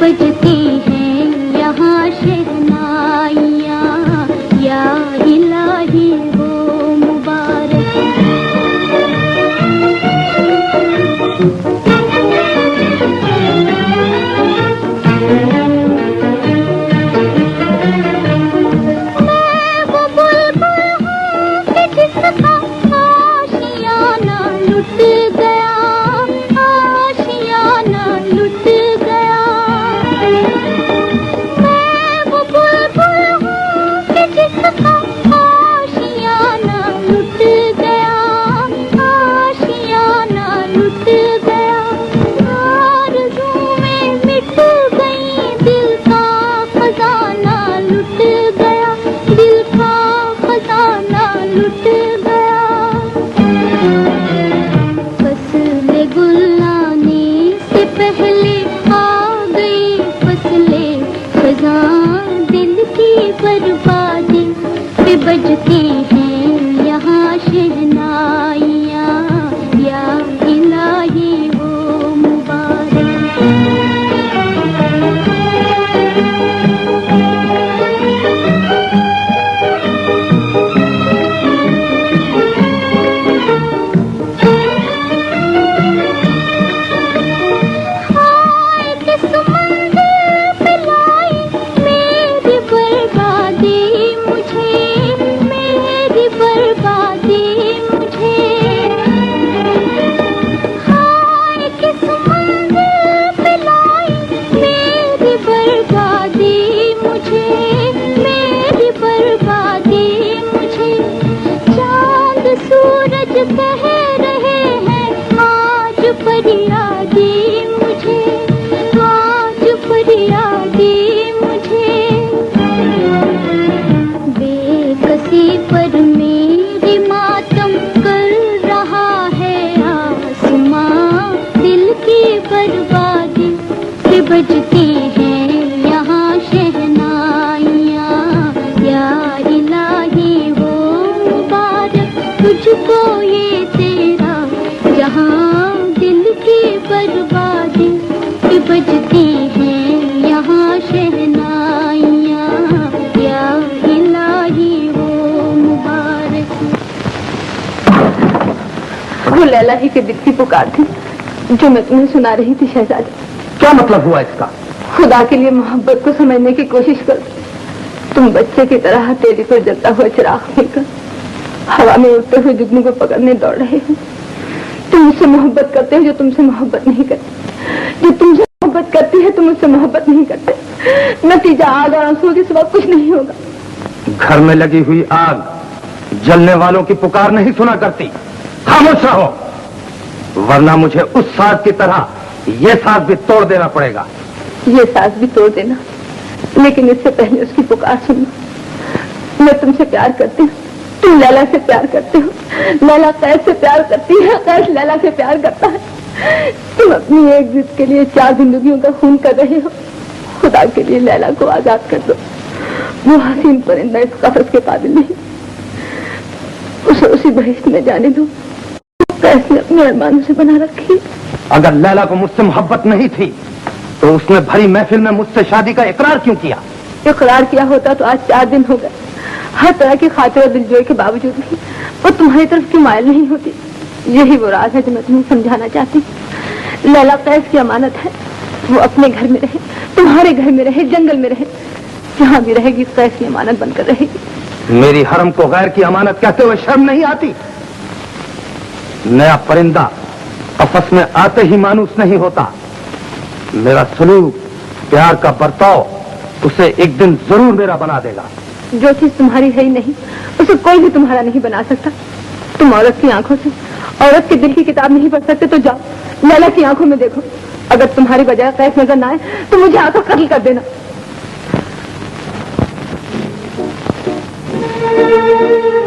बजती हैं यहाँ शहनाइयाँ, या इलाही हो मुबारक। मैं वो बुलबुल हूँ कि जिसका आशियाना लुट गया, आशियाना लुट गया। मैं वो बुलबुल हूँ कि जिसका आशियाना लुट गया, आशियाना लुट गया। आरज़ूएं मिट गई, दिल का खजाना लुट गया, दिल का खजाना लुट गया। फसले गुल आने से पहले आ गई फसले खज़ां, दिल की बर्बादी पे बजती हैं यहाँ शहनाइयाँ, या इलाही हो मुबारक। हाय किस मंज़िल पे लाई मेरी बर्बादी मुझे, मेरी बर्बादी मुझे। हाय किस मंज़िल पे लाई मेरी बर्बादी मुझे, मेरी बर्बादी मुझे। चांद सूरज कह रहे हैं आज फरियादी मुझे, आज फरियादी मुझे। बेकसी पर मेरी मातम कर रहा है आसमां, दिल की बर्बादी से बजती हैं यहाँ शहनाइयाँ, या इलाही हो मुबारक तुझको ये तेरा जहाँ, दिल की बर्बादी से बजती हैं यहाँ शहनाइयाँ, या इलाही हो मुबारक। वो लैला ही के दिल की पुकार थी जो मैं तुम्हें सुना रही थी शहजादा। क्या मतलब हुआ इसका? खुदा के लिए मोहब्बत को समझने की कोशिश करो। तुम बच्चे की तरह तेरी पर जलता हुआ चिराग मिलकर हवा में उड़ते हुए जुगनू को पकड़ने दौड़ रहे हो। तुम मुझसे मोहब्बत करते हो जो तुमसे मोहब्बत नहीं करती, जो तुमसे मोहब्बत करती है तुम मुझसे मोहब्बत नहीं करते। नतीजा आग और आंसुओं के सिवा कुछ नहीं होगा। घर में लगी हुई आग जलने वालों की पुकार नहीं सुना करती। खामोश रहो, वरना मुझे उस साज की तरह ये साज भी तोड़ देना पड़ेगा। ये साज भी तोड़ देना, लेकिन इससे पहले उसकी पुकार सुनना। मैं तुमसे प्यार करती हूँ, तुम लैला से प्यार करते हो। लैला कैद से प्यार करती है, कैद लैला से प्यार करता है। तुम अपनी एक जिद के लिए 4 जिंदगियों का खून कर रहे हो। खुदा के लिए लैला को आजाद कर दो। वो हसीन परिंदा इस कफस के काबिल नहीं, उसे उसी बहिश्त में जाने दो कैसे अपने अरमानों से बना रखी। अगर लैला को मुझसे मोहब्बत नहीं थी तो उसने भरी महफिल में मुझसे शादी का इकरार क्यों किया? इकरार किया होता तो आज 4 दिन हो गए। हर तरह की खातिर और दिलजोई के बावजूद भी वो तुम्हारी तरफ क्यों मायल नहीं होती। यही वो राज है जो मैं तुम्हें समझाना चाहती हूँ। लैला कैस की अमानत है, वो अपने घर में रहे, तुम्हारे घर में रहे, जंगल में रहे, जहाँ भी रहेगी कैस की अमानत बनकर रहेगी। मेरी हरम को गैर की अमानत कहते हुए शर्म नहीं आती? नया परिंदा कफस में आते ही मानूस नहीं होता। मेरा सलूक, प्यार का बर्ताव उसे एक दिन जरूर मेरा बना देगा। जो चीज तुम्हारी है ही नहीं उसे कोई भी तुम्हारा नहीं बना सकता। तुम औरत की आंखों से औरत के दिल की किताब नहीं पढ़ सकते तो जाओ लैला की आंखों में देखो। अगर तुम्हारी बजाय कैफ नजर ना आए तो मुझे आकर कत्ल कर देना।